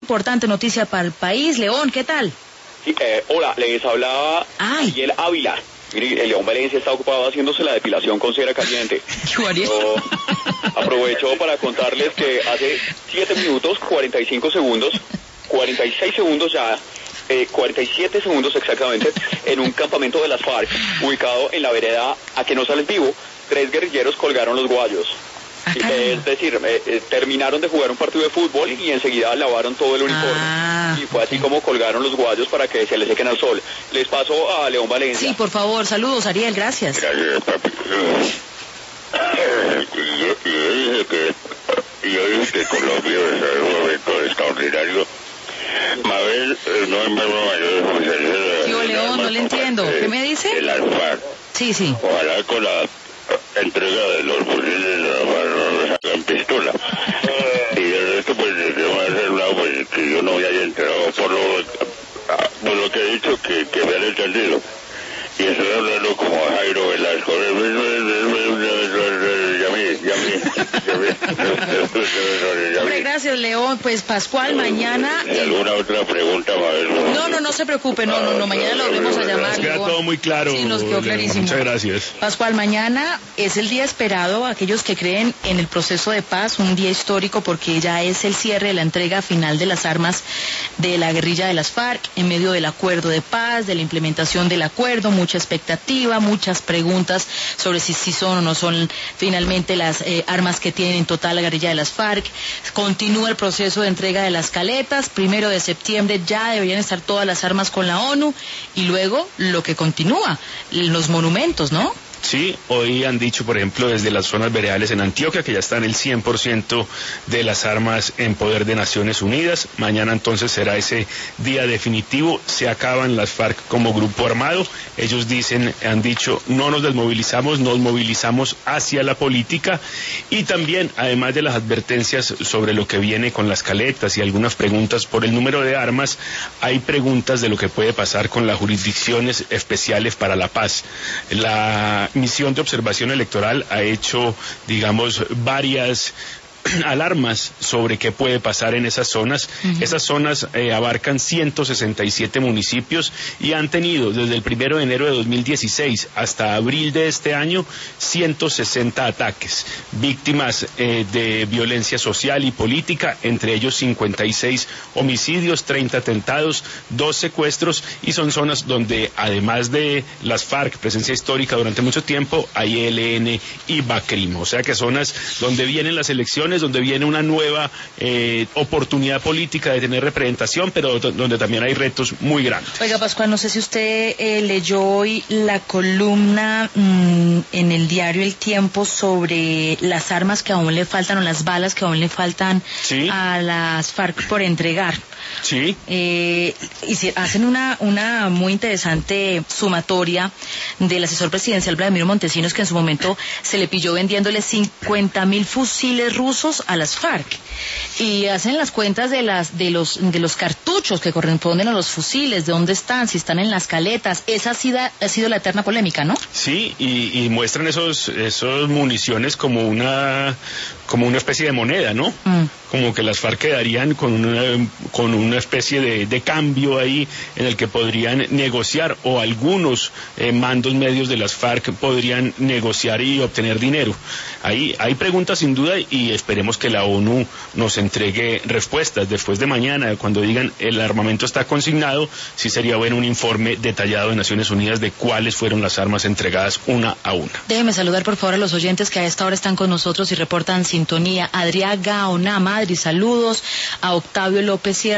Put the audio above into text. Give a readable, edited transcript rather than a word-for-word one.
importante noticia para el país. León, ¿qué tal? Sí, hola, les hablaba Miguel Ávila. Mire, el León Valencia está ocupado haciéndose la depilación con cera caliente. Yo aprovecho para contarles que hace 7 minutos, 45 segundos, 46 segundos ya, 47 segundos exactamente, en un campamento de las FARC, ubicado en la vereda A que no sales vivo, 3 guerrilleros colgaron los guayos. Es decir, terminaron de jugar un partido de fútbol y enseguida lavaron todo el uniforme. Y fue así como colgaron los guayos para que se les sequen al sol. Les paso a León Valencia. Sí, por favor, saludos, Ariel, gracias. Gracias, papi. Yo dije que Colombia es un momento extraordinario. Mabel no enferma mayores. Tío León, no le entiendo. ¿Qué me dice? El Alfar. Sí. Ojalá con la entrega de los fusiles no sacan pistola. Y el resto, pues, yo voy a hacer un lado, pues, que yo no me haya enterado por lo que he dicho, que me han entendido. Y estoy hablando como Jairo Velasco. Hombre, gracias, León. Pues Pascual, mañana... ¿Alguna otra pregunta, Mabel? No se preocupe, no, mañana lo volvemos a llamar. Nos queda todo muy claro. Sí, nos quedó clarísimo. Muchas gracias. Pascual, mañana es el día esperado, aquellos que creen en el proceso de paz, un día histórico porque ya es el cierre de la entrega final de las armas de la guerrilla de las FARC, en medio del acuerdo de paz, de la implementación del acuerdo, mucha expectativa, muchas preguntas sobre si son o no son finalmente las armas que tienen en total la guerrilla de las FARC. Continúa el proceso de entrega de las caletas, 1 de septiembre ya deberían estar todas las armas con la ONU, y luego lo que continúa, los monumentos, ¿no? Sí, hoy han dicho, por ejemplo, desde las zonas veredales en Antioquia, que ya están el 100% de las armas en poder de Naciones Unidas. Mañana entonces será ese día definitivo, se acaban las FARC como grupo armado. Ellos han dicho, no nos desmovilizamos, nos movilizamos hacia la política. Y también, además de las advertencias sobre lo que viene con las caletas y algunas preguntas por el número de armas, hay preguntas de lo que puede pasar con las jurisdicciones especiales para la paz. La misión de observación electoral ha hecho, digamos, varias alarmas sobre qué puede pasar en esas zonas. Esas zonas abarcan 167 municipios y han tenido desde el 1 de enero de 2016 hasta abril de este año 160 ataques, víctimas de violencia social y política, entre ellos 56 homicidios, 30 atentados, 2 secuestros, y son zonas donde, además de las FARC, presencia histórica durante mucho tiempo, hay ELN y BACRIM, o sea que zonas donde vienen las elecciones, donde viene una nueva oportunidad política de tener representación, pero donde también hay retos muy grandes. Oiga, Pascual, no sé si usted leyó hoy la columna en el diario El Tiempo sobre las armas que aún le faltan, o las balas que aún le faltan a las FARC por entregar. Sí. Y hacen una muy interesante sumatoria del asesor presidencial Vladimiro Montesinos, que en su momento se le pilló vendiéndole 50.000 fusiles rusos a las FARC, y hacen las cuentas de los cartuchos que corresponden a los fusiles, de dónde están, si están en las caletas. Esa ha sido la eterna polémica, ¿no? Sí, y muestran esos municiones como una especie de moneda, ¿no? Como que las FARC quedarían con una especie de cambio ahí en el que podrían negociar, o algunos mandos medios de las FARC podrían negociar y obtener dinero. Ahí hay preguntas sin duda, y esperemos que la ONU nos entregue respuestas después de mañana, cuando digan el armamento está consignado. Sí sería bueno un informe detallado de Naciones Unidas de cuáles fueron las armas entregadas una a una. Déjeme saludar por favor a los oyentes que a esta hora están con nosotros y reportan sintonía. Adrián Gaona Madrid, saludos. A Octavio López Sierra.